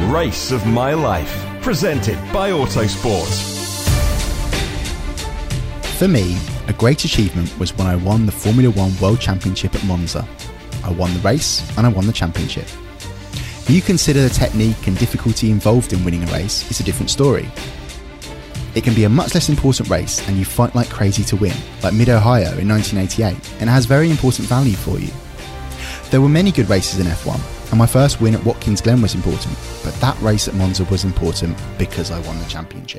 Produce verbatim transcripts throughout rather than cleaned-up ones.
Race of My Life, presented by Autosport. For me, a great achievement was when I won the Formula One World Championship at Monza. I won the race and I won the championship. If you consider the technique and difficulty involved in winning a race, it's a different story. It can be a much less important race and you fight like crazy to win, like Mid-Ohio in nineteen eighty-eight, and it has very important value for you. There were many good races in F one, and my first win at Watkins Glen was important, but that race at Monza was important because I won the championship.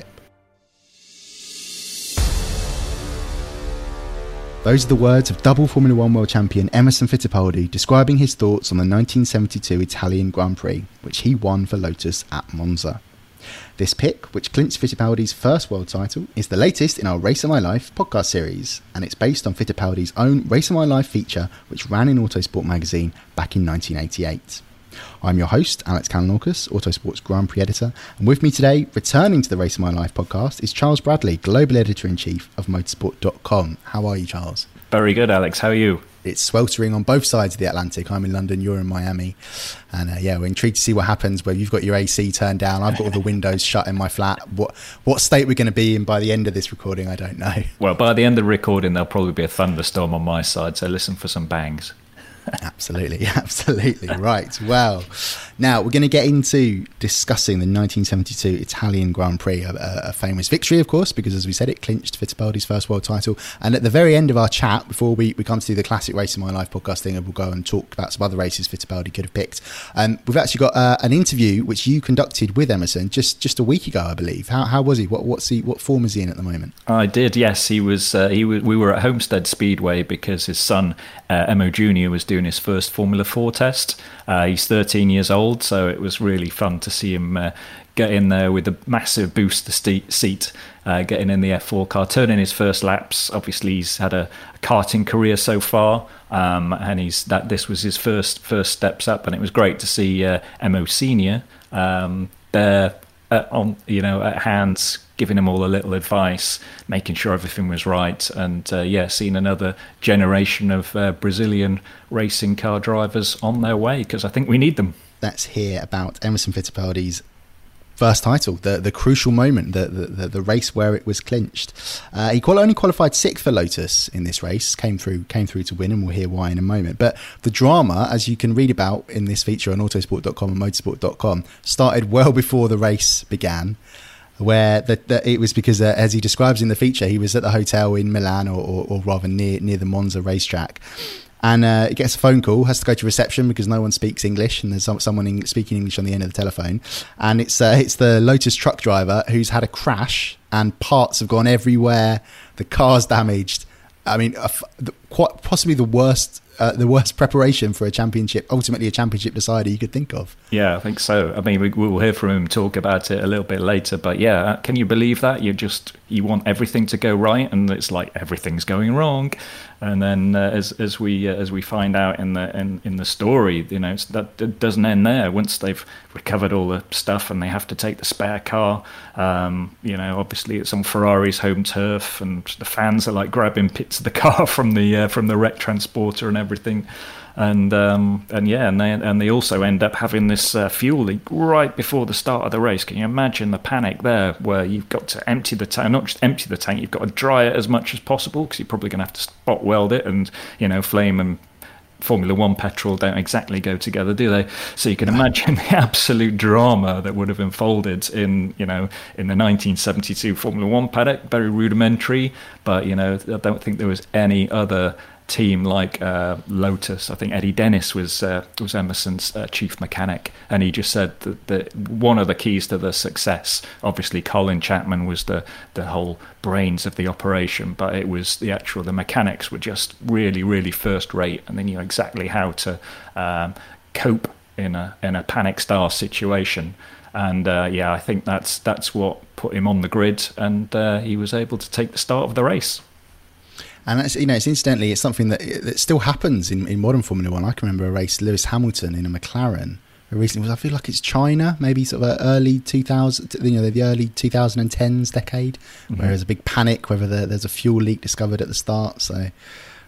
Those are the words of double Formula One world champion Emerson Fittipaldi describing his thoughts on the nineteen seventy-two Italian Grand Prix, which he won for Lotus at Monza. This pick, which clinched Fittipaldi's first world title, is the latest in our Race of My Life podcast series, and it's based on Fittipaldi's own Race of My Life feature, which ran in Autosport magazine back in nineteen eighty-eight. I'm your host, Alex Kalinauckas, Autosport's Grand Prix editor, and with me today, returning to the Race of My Life podcast, is Charles Bradley, Global Editor-in-Chief of motorsport dot com. How are you, Charles? Very good, Alex. How are you? It's sweltering on both sides of the Atlantic. I'm in London, you're in Miami. And uh, yeah, we're intrigued to see what happens where you've got your A C turned down. I've got all the windows shut in my flat. What what state we're going to be in by the end of this recording, I don't know. Well, by the end of the recording, there'll probably be a thunderstorm on my side, so listen for some bangs. Absolutely, absolutely. Right. Well, now we're going to get into discussing the nineteen seventy-two Italian Grand Prix, a, a famous victory, of course, because as we said, it clinched Fittipaldi's first world title. And at the very end of our chat, before we, we come to do the classic Race of My Life podcast thing, and we'll go and talk about some other races Fittipaldi could have picked, um, we've actually got uh, an interview which you conducted with Emerson just, just a week ago, I believe. How how was he? What what's he? What form is he in at the moment? I did, yes. He was. Uh, he was. We were at Homestead Speedway because his son uh, Emo Junior was doing his first Formula four test. Uh, he's thirteen years old, so it was really fun to see him uh, get in there with a massive booster st- seat, uh, getting in the F four car, turning his first laps. Obviously, he's had a, a karting career so far, um, and he's that this was his first first steps up, and it was great to see uh, Emo Senior um, there uh, on you know at hands, giving him all a little advice, making sure everything was right, and uh, yeah, seeing another generation of uh, Brazilian racing car drivers on their way, because I think we need them. Let's hear about Emerson Fittipaldi's first title, the the crucial moment, the the, the race where it was clinched. Uh, he quali- only qualified sixth for Lotus in this race, came through came through to win, and we'll hear why in a moment. But the drama, as you can read about in this feature on autosport dot com and motorsport dot com, started well before the race began, where the, the, it was because, uh, as he describes in the feature, he was at the hotel in Milan, or, or, or rather near near the Monza racetrack, and uh, he gets a phone call, has to go to reception because no one speaks English, and there's some, someone in, speaking English on the end of the telephone, and it's uh, it's the Lotus truck driver who's had a crash and parts have gone everywhere, the car's damaged. I mean, uh, the, quite possibly the worst uh, the worst preparation for a championship, ultimately a championship decider you could think of. Yeah, I think so. I mean, we, we'll hear from him talk about it a little bit later, but yeah, can you believe that? You just, you want everything to go right, and it's like everything's going wrong. And then uh, as as we uh, as we find out in the in, in the story, you know, it's, that it doesn't end there. Once they've recovered all the stuff and they have to take the spare car, um, you know, obviously it's on Ferrari's home turf, and the fans are like grabbing bits of the car from the uh, from the wreck transporter and everything. And um, and yeah, and they and they also end up having this uh, fuel leak right before the start of the race. Can you imagine the panic there, where you've got to empty the tank, not just empty the tank, you've got to dry it as much as possible, because you're probably going to have to spot weld it, and you know, flame and Formula One petrol don't exactly go together, do they? So you can imagine the absolute drama that would have unfolded in, you know, in the nineteen seventy-two Formula One paddock. Very rudimentary, but you know, I don't think there was any other team like uh, Lotus. I think Eddie Dennis was uh, was Emerson's uh, chief mechanic, and he just said that, that one of the keys to the success, obviously Colin Chapman was the the whole brains of the operation, but it was the actual the mechanics were just really really first rate, and they knew exactly how to um, cope in a in a panic style situation. And uh, yeah, I think that's that's what put him on the grid, and uh, he was able to take the start of the race. And that's, you know, it's incidentally, it's something that, that still happens in, in modern Formula One. I can remember a race, Lewis Hamilton in a McLaren. Recently, I feel like it's China, maybe sort of early two thousand, you know, the early twenty tens decade, mm-hmm. where there's a big panic whether there, there's a fuel leak discovered at the start. So,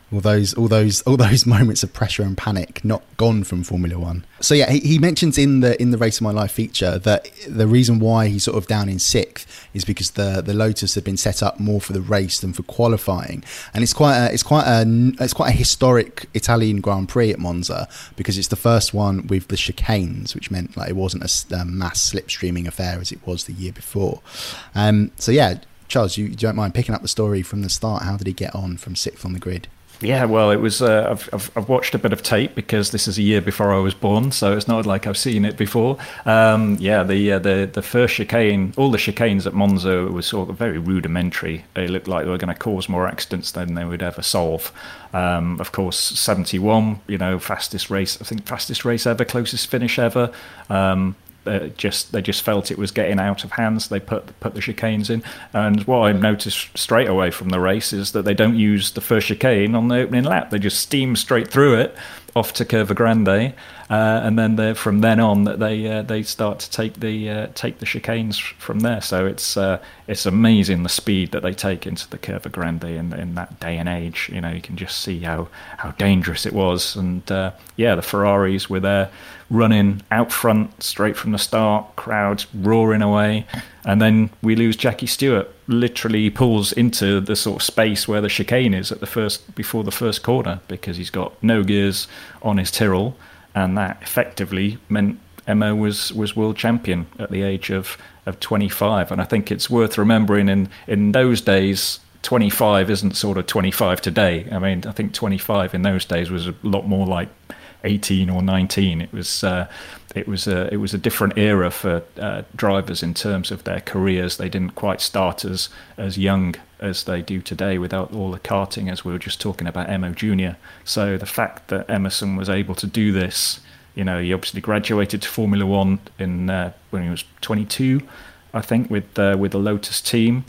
All those, all those, all those moments of pressure and panic not gone from Formula One. So yeah, he, he mentions in the in the Race of My Life feature that the reason why he's sort of down in sixth is because the the Lotus had been set up more for the race than for qualifying, and it's quite a, it's quite a it's quite a historic Italian Grand Prix at Monza because it's the first one with the chicanes, which meant like it wasn't a, a mass slipstreaming affair as it was the year before. Um, so yeah, Charles, you, you don't mind picking up the story from the start? How did he get on from sixth on the grid? Yeah, well, it was. Uh, I've, I've I've watched a bit of tape because this is a year before I was born, so it's not like I've seen it before. Um, yeah, the uh, the the first chicane, all the chicanes at Monza was sort of very rudimentary. They looked like they were going to cause more accidents than they would ever solve. Um, of course, seventy-one, you know, fastest race. I think fastest race ever, closest finish ever. Um, Uh, just they just felt it was getting out of hands. They put put the chicanes in, and what I noticed straight away from the race is that they don't use the first chicane on the opening lap. They just steam straight through it off to Curva Grande, uh, and then from then on that they uh, they start to take the uh, take the chicanes from there. So it's uh, it's amazing the speed that they take into the Curva Grande in, in that day and age. You know, you can just see how how dangerous it was, and uh, yeah, the Ferraris were there, running out front straight from the start, crowds roaring away, and then we lose Jackie Stewart. Literally he pulls into the sort of space where the chicane is at the first before the first corner because he's got no gears on his Tyrrell, and that effectively meant Emma was was world champion at the age of of twenty-five. And I think it's worth remembering in in those days, twenty-five isn't sort of twenty-five today. I mean, I think twenty-five in those days was a lot more like eighteen or nineteen. It was uh, it was a it was a different era for uh, drivers in terms of their careers. They didn't quite start as as young as they do today without all the karting, as we were just talking about Emo Junior So the fact that Emerson was able to do this, you know, he obviously graduated to Formula One in uh, when he was twenty-two, I think, with uh, with the Lotus team.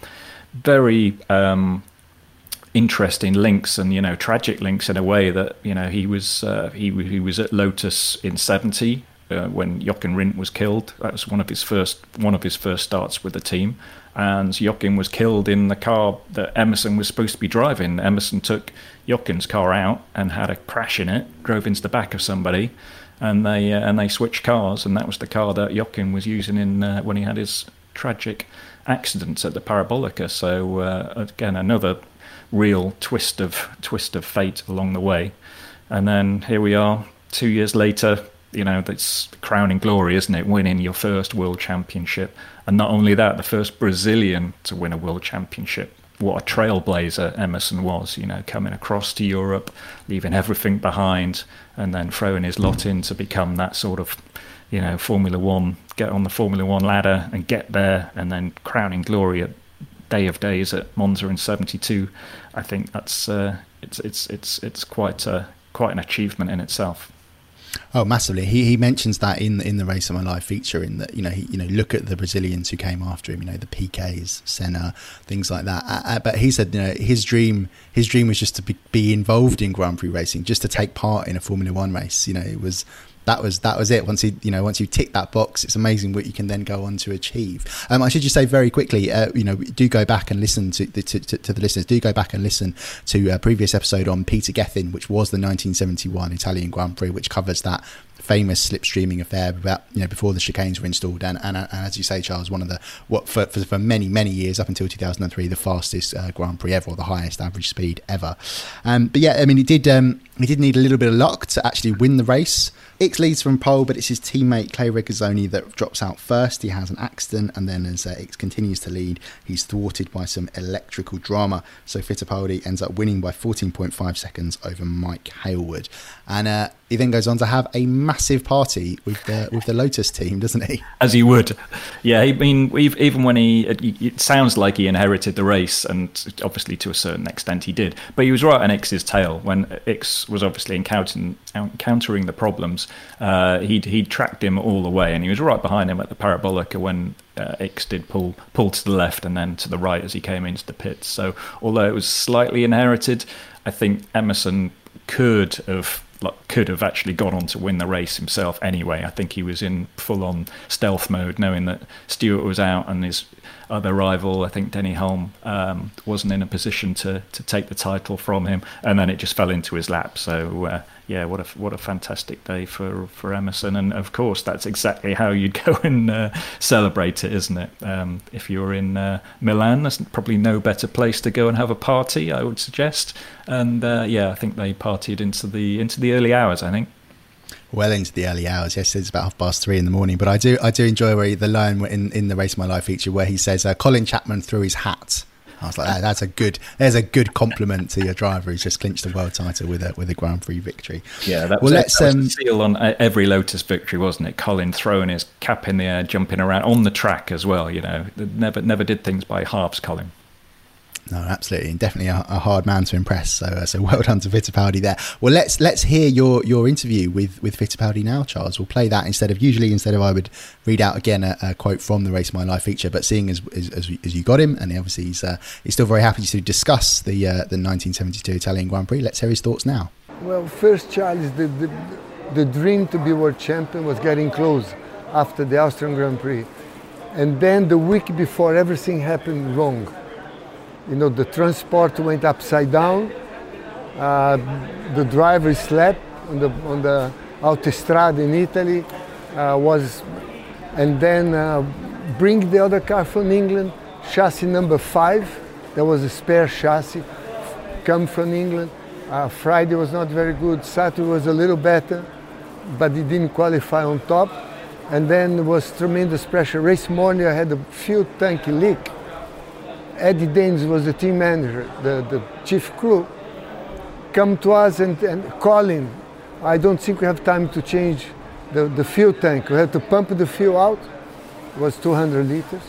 Very um, interesting links, and you know, tragic links in a way that you know he was uh, he he was at Lotus in seventy uh, when Jochen Rindt was killed. That was one of his first one of his first starts with the team, and Jochen was killed in the car that Emerson was supposed to be driving. Emerson took Jochen's car out and had a crash in it, drove into the back of somebody, and they uh, and they switched cars, and that was the car that Jochen was using in uh, when he had his tragic accidents at the Parabolica. So uh, again, another real twist of twist of fate along the way. And then here we are, two years later. You know, that's crowning glory, isn't it? Winning your first world championship, and not only that, the first Brazilian to win a world championship. What a trailblazer Emerson was, you know, coming across to Europe, leaving everything behind, and then throwing his lot in to become that sort of, you know, Formula One, get on the Formula One ladder and get there, and then crowning glory at Day of Days at Monza in seventy-two. I think that's uh, it's it's it's it's quite a, quite an achievement in itself. Oh, massively. He he mentions that in in the Race of My Life feature, in that, you know, he, you know, look at the Brazilians who came after him, you know, the P Ks, Senna, things like that. Uh, but he said, you know, his dream his dream was just to be, be involved in Grand Prix racing, just to take part in a Formula One race. You know, it was that was that was it. Once you you know once you tick that box, it's amazing what you can then go on to achieve. Um, I should just say very quickly, uh, you know, do go back and listen to the to, to, to the listeners. Do go back and listen to a previous episode on Peter Gethin, which was the nineteen seventy-one Italian Grand Prix, which covers that famous slipstreaming affair about, you know, before the chicanes were installed, and, and, and as you say, Charles, one of the what for, for, for many many years up until two thousand three, the fastest uh, Grand Prix ever, or the highest average speed ever. Um, but yeah, I mean, he did um, he did need a little bit of luck to actually win the race. Ickx leads from pole, but it's his teammate Clay Regazzoni that drops out first. He has an accident, and then as uh, Ickx continues to lead, he's thwarted by some electrical drama. So Fittipaldi ends up winning by fourteen point five seconds over Mike Hailwood, and uh, he then goes on to have a massive party with the with the Lotus team, doesn't he? As he would, yeah. I mean, even when he, it sounds like he inherited the race, and obviously to a certain extent he did. But he was right on Ickx's tail when Ickx was obviously encountering encountering the problems. Uh, he'd he'd tracked him all the way, and he was right behind him at the Parabolica when uh, Ickx did pull pull to the left and then to the right as he came into the pits. So although it was slightly inherited, I think Emerson could have like, could have actually gone on to win the race himself anyway. I think he was in full-on stealth mode, knowing that Stewart was out and his other rival, I think Denny Hulme, um, wasn't in a position to to take the title from him, and then it just fell into his lap. So uh, yeah, what a what a fantastic day for for Emerson, and of course that's exactly how you'd go and uh, celebrate it, isn't it? Um, if you're in uh, Milan, there's probably no better place to go and have a party, I would suggest. And uh, yeah, I think they partied into the into the early hours, I think. Well into the early hours. Yes, it's about half past three in the morning. But I do, I do enjoy where he, the line in, in the Race of My Life feature where he says, uh, "Colin Chapman threw his hat." I was like, that, "That's a good. There's a good compliment to your driver who's just clinched the world title with a with a Grand Prix victory." Yeah, that was, well, let's, that was um, the seal on every Lotus victory, wasn't it? Colin throwing his cap in the air, jumping around on the track as well. You know, never never did things by halves, Colin. No, absolutely, and definitely a, a hard man to impress. So, uh, so well done to Fittipaldi there. Well, let's let's hear your, your interview with, with Fittipaldi now, Charles. We'll play that instead of usually instead of I would read out again a, a quote from the Race of My Life feature. But seeing as as, as, as you got him, and obviously he's uh, he's still very happy to discuss the uh, the nineteen seventy-two Italian Grand Prix. Let's hear his thoughts now. Well, first, Charles, the, the the dream to be world champion was getting close after the Austrian Grand Prix, and then the week before, everything happened wrong. You know, the transport went upside down. Uh, the driver slept on the on the autostrada in Italy. Uh, was, and then uh, bring the other car from England, chassis number five. There was a spare chassis, come from England. Uh, Friday was not very good. Saturday was a little better, but he didn't qualify on top. And then there was tremendous pressure. Race morning, I had a fuel tank leak. Eddie Daines was the team manager, the, the chief crew, come to us and, and call him. I don't think we have time to change the, the fuel tank. We have to pump the fuel out. It was two hundred liters.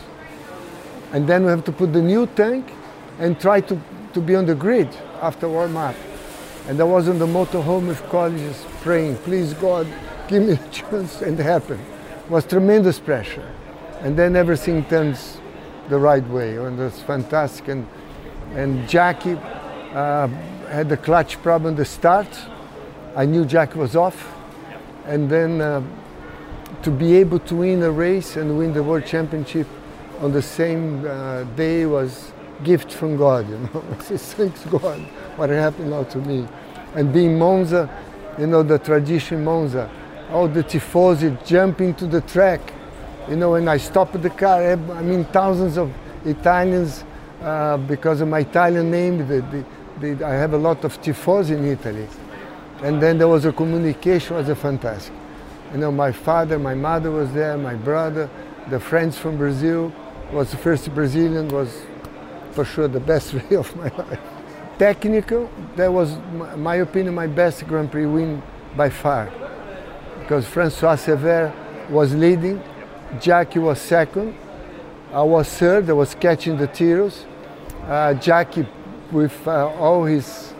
And then we have to put the new tank and try to, to be on the grid after warm-up. And I was on the motorhome with colleagues praying, please God, give me a chance, and it happened. It was tremendous pressure. And then everything turns the right way, and it was fantastic. And, and Jackie uh, had the clutch problem at the start. I knew Jackie was off. And then uh, to be able to win a race and win the World Championship on the same uh, day was a gift from God, you know. Thanks God, what happened now to me. And being Monza, you know, the tradition Monza, all the tifosi jumping to the track. You know, when I stopped the car, I mean, thousands of Italians, uh, because of my Italian name, the, the, the, I have a lot of tifosi in Italy. And then there was a communication, it was a fantastic. You know, my father, my mother was there, my brother, the friends from Brazil, was the first Brazilian, was for sure the best day of my life. Technical, that was, my, my opinion, my best Grand Prix win by far. Because François Sever was leading, Jackie was second, I was third, I was catching the Tiros. Uh, Jackie, with uh, all his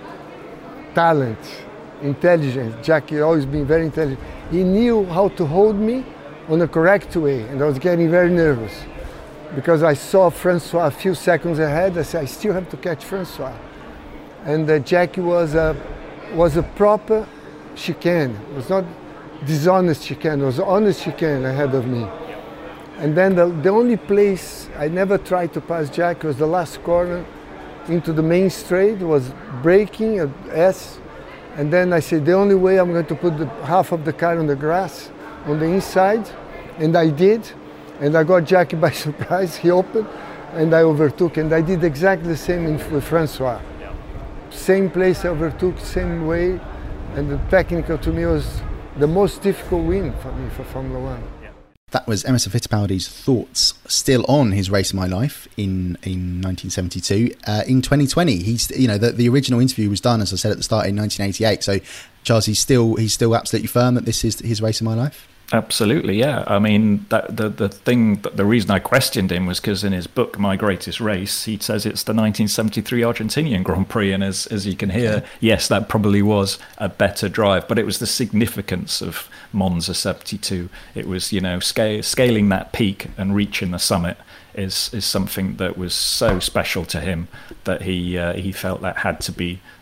talent, intelligence, Jackie always been very intelligent, he knew how to hold me on the correct way, and I was getting very nervous. Because I saw François a few seconds ahead, I said, I still have to catch François. And uh, Jackie was a, was a proper chicane, it was not dishonest chicane, it was honest chicane ahead of me. And then the, the only place I never tried to pass Jack was the last corner into the main straight, was braking at S. And then I said, the only way I'm going to put the, half of the car on the grass, on the inside. And I did. And I got Jackie by surprise, he opened, and I overtook. And I did exactly the same in, with François. Same place I overtook, same way. And the technical to me was the most difficult win for me for Formula One. That was Emerson Fittipaldi's thoughts still on his Race of My Life in, in nineteen seventy-two. Uh, in twenty twenty, he's you know the, the original interview was done, as I said at the start, in nineteen eighty-eight. So, Charles, he's still he's still absolutely firm that this is his Race of My Life. Absolutely, yeah. I mean, that, the the thing, the reason I questioned him was because in his book, My Greatest Race, he says it's the nineteen seventy-three Argentinian Grand Prix, and as as you can hear, yes, that probably was a better drive, but it was the significance of Monza seventy-two. It was, you know, scale, scaling that peak and reaching the summit is is something that was so special to him that he uh, he felt that had to be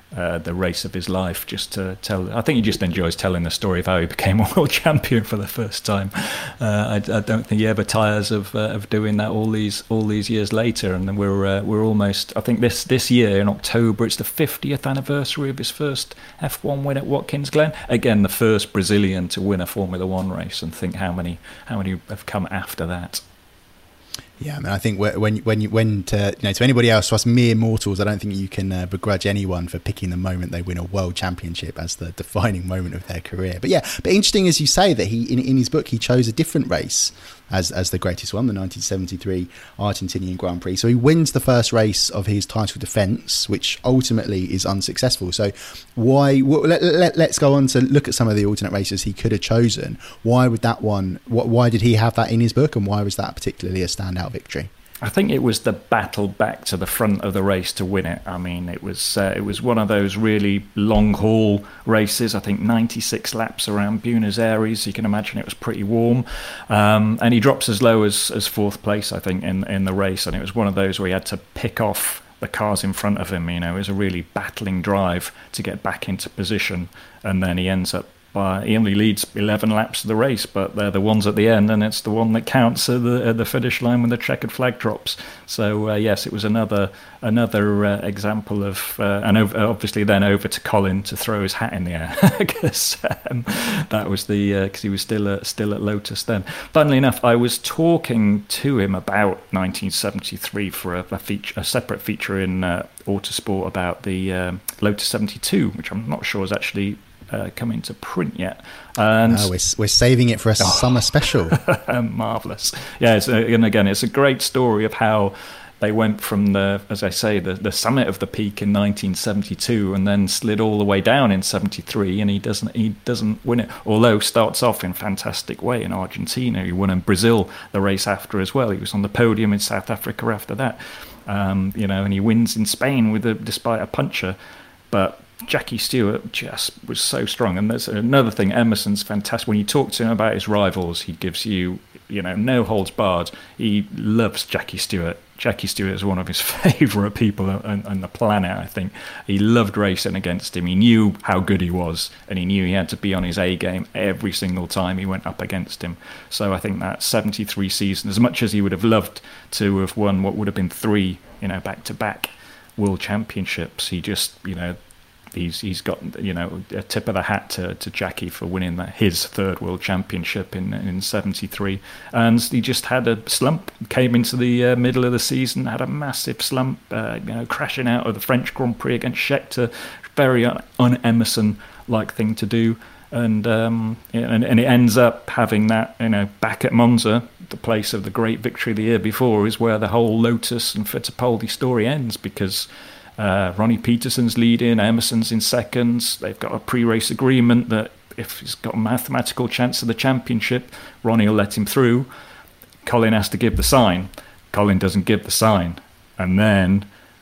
uh, the race of his life, just to tell. I think he just enjoys telling the story of how he became a world champion for the first time. Uh, I, I don't think he ever tires of uh, of doing that all these all these years later. And then we're uh, we're almost. I think this this year in October, it's the fiftieth anniversary of his first F one win at Watkins Glen. Again, the first Brazilian to win a Formula One race, and think how many how many have come after that. Yeah, I mean, I think when when you when to you know to anybody else, to us mere mortals, I don't think you can uh, begrudge anyone for picking the moment they win a world championship as the defining moment of their career. But yeah, but interesting as you say that he in, in his book he chose a different race as as the greatest one, the nineteen seventy-three Argentinian Grand Prix. So he wins the first race of his title defence, which ultimately is unsuccessful. So why? Well, let, let, let's go on to look at some of the alternate races he could have chosen. Why would that one? What? Why did he have that in his book, and why was that particularly a standout victory? I think it was the battle back to the front of the race to win it. I mean, it was uh, it was one of those really long haul races. I think ninety-six laps around Buenos Aires. You can imagine it was pretty warm, um, and he drops as low as, as fourth place, I think, in in the race. And it was one of those where he had to pick off the cars in front of him. You know, it was a really battling drive to get back into position, and then he ends up. Uh, he only leads eleven laps of the race, but they're the ones at the end, and it's the one that counts at the, at the finish line when the checkered flag drops. So uh, yes, it was another another uh, example of, uh, and over, obviously then over to Colin to throw his hat in the air because um, that was the because uh, he was still uh, still at Lotus then. Funnily enough, I was talking to him about nineteen seventy-three for a, a feature, a separate feature in uh, Autosport about the um, Lotus seventy-two, which I'm not sure is actually. Uh, coming to print yet, and no, we're we're saving it for a oh. summer special. Marvelous, yeah. It's a, and again, it's a great story of how they went from the, as I say, the, the summit of the peak in nineteen seventy-two, and then slid all the way down in seventy-three. And he doesn't he doesn't win it, although starts off in a fantastic way in Argentina. He won in Brazil the race after as well. He was on the podium in South Africa after that, um, you know, and he wins in Spain with a, despite a puncher, but. Jackie Stewart just was so strong. And that's another thing, Emerson's fantastic. When you talk to him about his rivals, he gives you, you know, no holds barred. He loves Jackie Stewart. Jackie Stewart is one of his favourite people on, on the planet, I think. He loved racing against him. He knew how good he was, and he knew he had to be on his A game every single time he went up against him. So I think that seventy-three season, as much as he would have loved to have won what would have been three, you know, back-to-back world championships, he just, you know, He's he's got, you know, a tip of the hat to, to Jackie for winning that, his third world championship in in seventy-three, and he just had a slump. Came into the uh, middle of the season, had a massive slump, uh, you know, crashing out of the French Grand Prix against Scheckter, very un, un Emerson like thing to do, and um and and it ends up having that, you know, back at Monza, the place of the great victory the year before, is where the whole Lotus and Fittipaldi story ends, because. Uh, Ronnie Peterson's leading, Emerson's in seconds. They've got a pre-race agreement that if he's got a mathematical chance of the championship, Ronnie will let him through. Colin has to give the sign. Colin doesn't give the sign. And then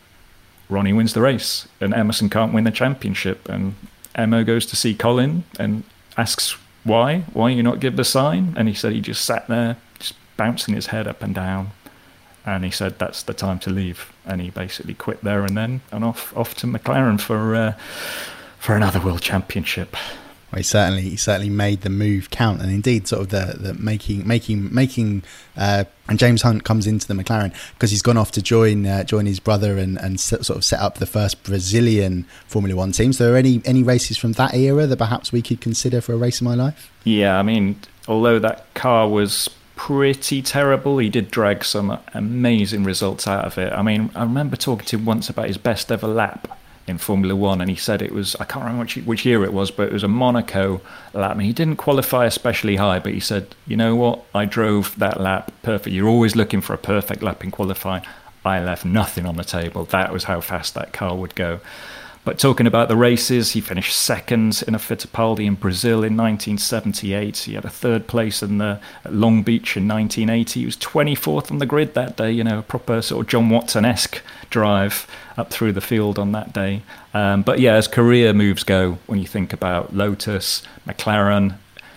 Ronnie wins the race, and Emerson can't win the championship. And Emo goes to see Colin and asks, why? Why you not give the sign? And he said he just sat there, just bouncing his head up and down. And he said that's the time to leave, and he basically quit there and then, and off off to McLaren for uh, for another world championship. Well, he certainly he certainly made the move count, and indeed, sort of the, the making making making. Uh, and James Hunt comes into the McLaren because he's gone off to join uh, join his brother and and sort of set up the first Brazilian Formula One team. So, are there any any races from that era that perhaps we could consider for a race of my life? Yeah, I mean, although that car was pretty terrible, he did drag some amazing results out of it. I mean, I remember talking to him once about his best ever lap in Formula One, and he said it was, I can't remember which, which year it was, but it was a Monaco lap. I mean, he didn't qualify especially high, but he said, you know what, I drove that lap perfect. You're always looking for a perfect lap in qualifying. I left nothing on the table. That was how fast that car would go. But talking about the races, he finished second in a Fittipaldi in Brazil in nineteen seventy-eight. He had a third place in the at Long Beach in nineteen eighty. He was twenty-fourth on the grid that day, you know, a proper sort of John Watson-esque drive up through the field on that day. Um, but yeah, as career moves go, when you think about Lotus, McLaren,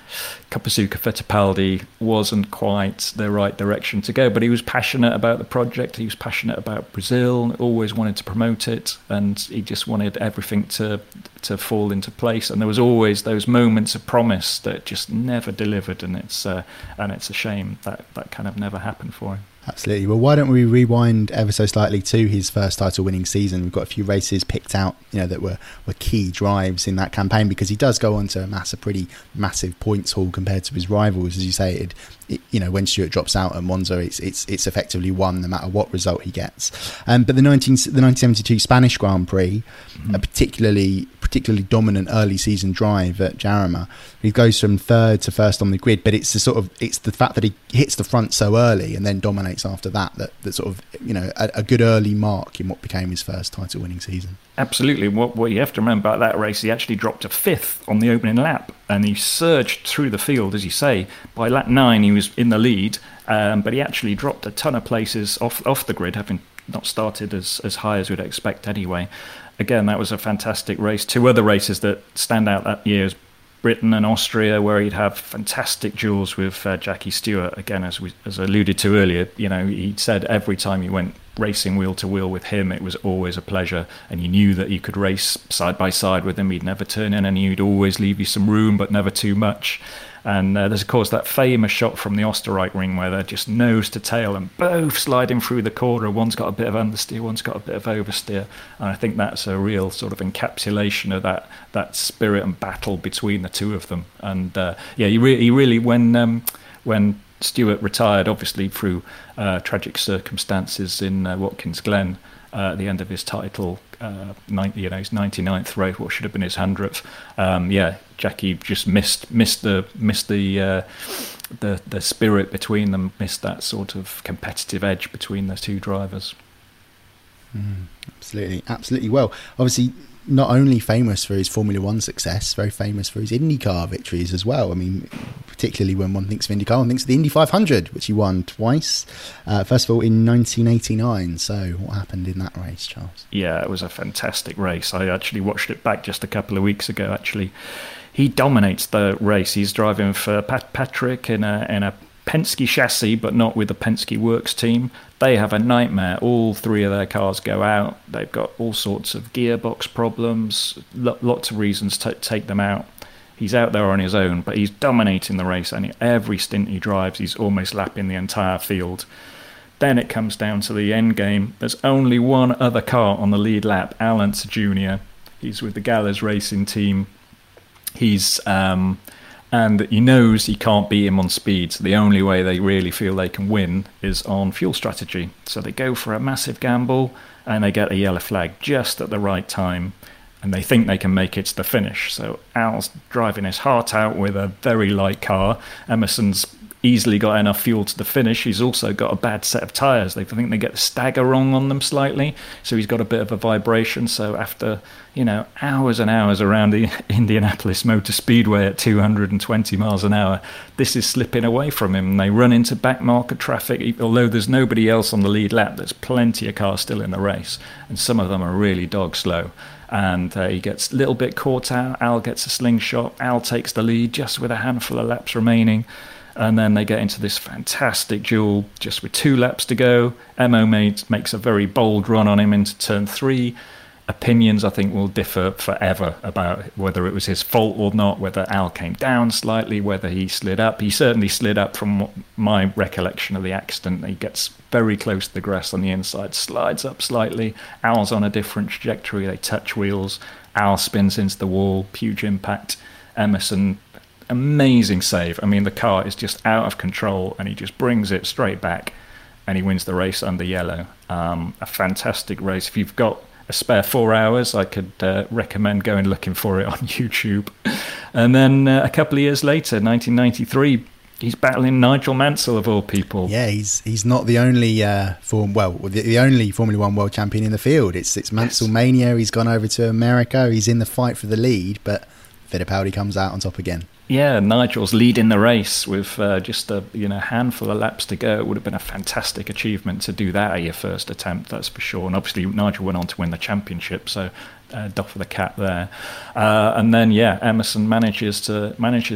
Kazuka Fittipaldi wasn't quite the right direction to go, but he was passionate about the project. He was passionate about Brazil, always wanted to promote it, and he just wanted everything to to fall into place. And there was always those moments of promise that just never delivered, and it's uh, and it's a shame that that kind of never happened for him. Absolutely. Well, why don't we rewind ever so slightly to his first title-winning season? We've got a few races picked out, you know, that were, were key drives in that campaign, because he does go on to amass a pretty massive points haul compared to his rivals. As you say, it, it, you know, when Stewart drops out at Monza, it's it's it's effectively won no matter what result he gets. Um, but the nineteen the nineteen seventy-two Spanish Grand Prix, mm-hmm. a particularly particularly dominant early season drive at Jarama. He goes from third to first on the grid, but it's the sort of it's the fact that he hits the front so early and then dominates after that that, that sort of, you know, a, a good early mark in what became his first title winning season. Absolutely. What, what you have to remember about that race, he actually dropped to fifth on the opening lap, and he surged through the field, as you say. By lap nine, he was in the lead, um, but he actually dropped a ton of places off off the grid, having not started as, as high as we'd expect anyway. Again, that was a fantastic race. Two other races that stand out that year is Britain and Austria, where he'd have fantastic duels with uh, Jackie Stewart. Again, as we as alluded to earlier, you know, he said every time he went racing wheel to wheel with him, it was always a pleasure, and you knew that you could race side by side with him. He'd never turn in, and he'd always leave you some room, but never too much. And uh, there's, of course, that famous shot from the Oostenrijk ring where they're just nose to tail and both sliding through the corner. One's got a bit of understeer, one's got a bit of oversteer. And I think that's a real sort of encapsulation of that that spirit and battle between the two of them. And uh, yeah, he, re- he really, when um, when Stewart retired, obviously through uh, tragic circumstances in uh, Watkins Glen, Uh, at the end of his title, uh, ninety, you know, his ninety-ninth race, what should have been his hundredth. Um, yeah, Jackie just missed missed the missed the uh, the the spirit between them, missed that sort of competitive edge between the two drivers. Mm, absolutely, absolutely. Well, obviously, not only famous for his Formula One success, very famous for his IndyCar victories as well. I mean, particularly when one thinks of IndyCar, one thinks of the Indy five hundred, which he won twice. Uh, first of all, in nineteen eighty-nine. So what happened in that race, Charles? Yeah, it was a fantastic race. I actually watched it back just a couple of weeks ago, actually. He dominates the race. He's driving for Pat Patrick in a, in a Penske chassis, but not with the Penske Works team. They have a nightmare. All three of their cars go out. They've got all sorts of gearbox problems, lo- lots of reasons to take them out. He's out there on his own, but he's dominating the race, and every stint he drives, he's almost lapping the entire field. Then it comes down to the end game. There's only one other car on the lead lap, Al Unser Junior He's with the Gallers Racing team. He's... Um, And he knows he can't beat him on speed, so the only way they really feel they can win is on fuel strategy. So they go for a massive gamble, and they get a yellow flag just at the right time, and they think they can make it to the finish. So Al's driving his heart out with a very light car. Emerson's easily got enough fuel to the finish. He's also got a bad set of tyres. They think they get the stagger wrong on them slightly, so he's got a bit of a vibration. So after, you know, hours and hours around the Indianapolis Motor Speedway at two hundred twenty miles an hour, this is slipping away from him. And they run into back marker traffic. Although there's nobody else on the lead lap, there's plenty of cars still in the race, and some of them are really dog slow. And uh, he gets a little bit caught out. Al gets a slingshot. Al takes the lead just with a handful of laps remaining. And then they get into this fantastic duel just with two laps to go. Emo made, makes a very bold run on him into turn three. Opinions, I think, will differ forever about whether it was his fault or not, whether Al came down slightly, whether he slid up. He certainly slid up from what my recollection of the accident. He gets very close to the grass on the inside, slides up slightly. Al's on a different trajectory. They touch wheels. Al spins into the wall, huge impact. Emerson, amazing save. I mean, the car is just out of control, and he just brings it straight back, and he wins the race under yellow. Um, a fantastic race. If you've got a spare four hours, I could uh, recommend going looking for it on YouTube. And then uh, a couple of years later, nineteen ninety-three, he's battling Nigel Mansell, of all people. Yeah, he's he's not the only uh, form well the, the only Formula One world champion in the field. It's it's Mansell yes. mania. He's gone over to America. He's in the fight for the lead, but Fittipaldi comes out on top again. Yeah, Nigel's leading the race with uh, just a you know handful of laps to go. It would have been a fantastic achievement to do that at your first attempt, that's for sure. And obviously Nigel went on to win the championship, so uh, doff of the cap there. Uh, and then yeah, Emerson manages to manages to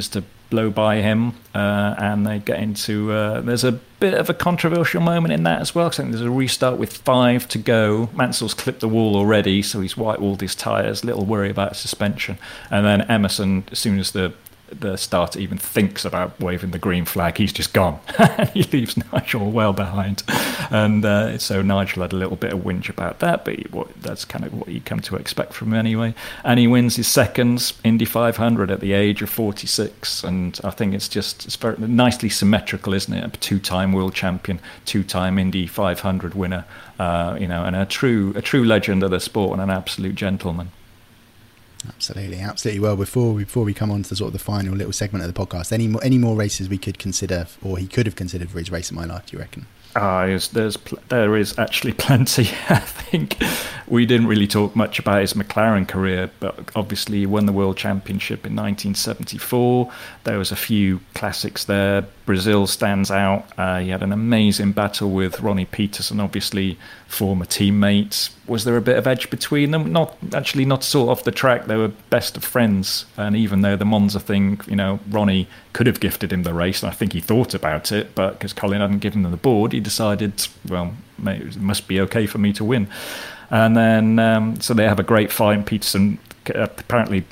blow by him, uh, and they get into. Uh, there's a bit of a controversial moment in that as well. Because I think there's a restart with five to go. Mansell's clipped the wall already, so he's white-walled his tyres. Little worry about suspension, and then Emerson, as soon as the the starter even thinks about waving the green flag, he's just gone. He leaves Nigel well behind, and uh, so Nigel had a little bit of whinge about that, but he, what, that's kind of what you come to expect from him anyway. And he wins his second Indy five hundred at the age of forty-six, and I think it's just it's very nicely symmetrical, isn't it? A two-time world champion, two-time Indy five hundred winner, uh, you know, and a true a true legend of the sport and an absolute gentleman. Absolutely, absolutely. Well, before we, before we come on to sort of the final little segment of the podcast, any more, any more races we could consider, or he could have considered for his Race of My Life, do you reckon? Uh, there's, there's there is actually plenty. I think we didn't really talk much about his McLaren career, but obviously he won the World Championship in nineteen seventy-four. There was a few classics there. Brazil stands out. Uh, he had an amazing battle with Ronnie Peterson, obviously former teammates. Was there a bit of edge between them? Not actually, not sort of off the track. They were best of friends, and even though the Monza thing, you know, Ronnie could have gifted him the race, and I think he thought about it, but because Colin hadn't given him the board, he decided, well, it must be okay for me to win. And then, um, so they have a great fight, and Peterson apparently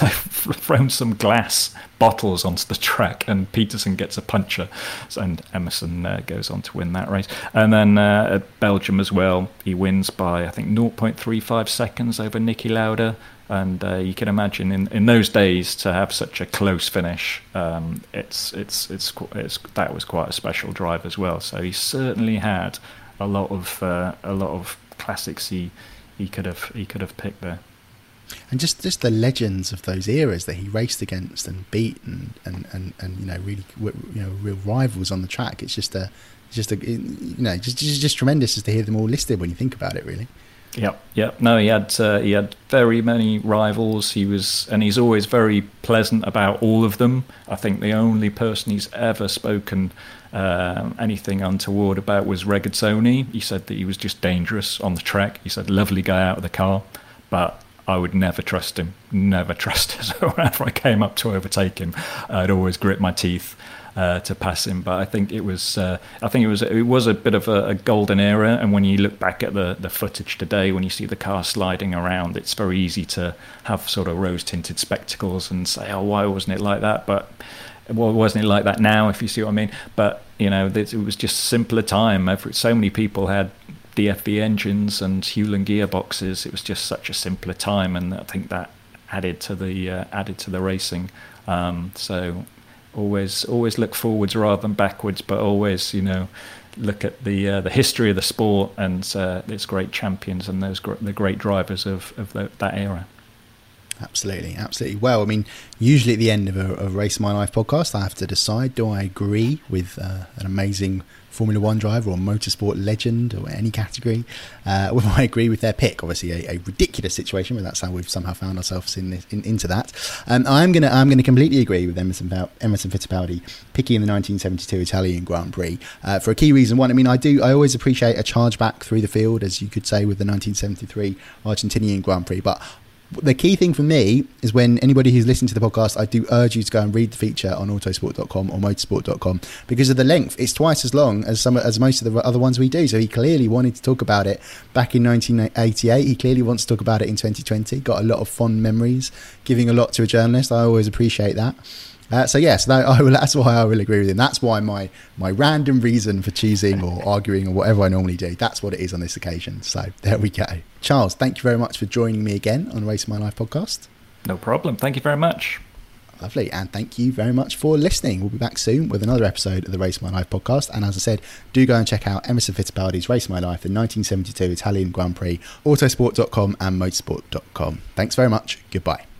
thrown some glass bottles onto the track, and Peterson gets a puncture, and Emerson uh, goes on to win that race. And then uh, at Belgium as well, he wins by, I think, zero point three five seconds over Niki Lauda. And uh, you can imagine in, in those days to have such a close finish, um, it's, it's it's it's that was quite a special drive as well. So he certainly had a lot of uh, a lot of classics he he could have he could have picked there. And just, just the legends of those eras that he raced against and beat, and, and, and, and you know really you know real rivals on the track. It's just a just a you know just just, just tremendous just to hear them all listed when you think about it, really. Yep, yep. No, he had uh, he had very many rivals. He was, and he's always very pleasant about all of them. I think the only person he's ever spoken uh, anything untoward about was Regazzoni. He said that he was just dangerous on the track. He said, lovely guy out of the car, but I would never trust him. Never trust him. So whenever I came up to overtake him, I'd always grit my teeth Uh, to pass him. But I think it was uh, I think it was it was a bit of a, a golden era, and when you look back at the, the footage today, when you see the car sliding around, it's very easy to have sort of rose tinted spectacles and say, oh, why wasn't it like that? But well, wasn't it like that now, if you see what I mean? But you know, it was just simpler time. Every, so many people had D F V engines and Hewland gearboxes. It was just such a simpler time, and I think that added to the uh, added to the racing. Um, so Always, always look forwards rather than backwards, but always, you know, look at the uh, the history of the sport and uh, its great champions and those gr- the great drivers of of the, that era. Absolutely, absolutely. Well, I mean, usually at the end of a, a Race of My Life podcast, I have to decide: do I agree with uh, an amazing Formula One driver or motorsport legend or any category? Uh, or I agree with their pick? Obviously, a, a ridiculous situation, but that's how we've somehow found ourselves in, this, in into that. Um, I'm gonna I'm gonna completely agree with Emerson Emerson Fittipaldi picking in the nineteen seventy-two Italian Grand Prix uh, for a key reason. One, I mean, I do I always appreciate a charge back through the field, as you could say with the nineteen seventy-three Argentinian Grand Prix, but the key thing for me is, when anybody who's listening to the podcast, I do urge you to go and read the feature on autosport dot com or motorsport dot com, because of the length. It's twice as long as some as most of the other ones we do. So he clearly wanted to talk about it back in nineteen eighty-eight. He clearly wants to talk about it in twenty twenty. Got a lot of fond memories, giving a lot to a journalist. I always appreciate that. Uh, so yes, that, I will, that's why I will agree with him. That's why my my random reason for choosing or arguing or whatever I normally do, that's what it is on this occasion. So there we go. Charles, thank you very much for joining me again on Race of My Life podcast. No problem. Thank you very much. Lovely. And thank you very much for listening. We'll be back soon with another episode of the Race of My Life podcast. And as I said, do go and check out Emerson Fittipaldi's Race of My Life, the nineteen seventy-two Italian Grand Prix, autosport dot com and motorsport dot com. Thanks very much. Goodbye.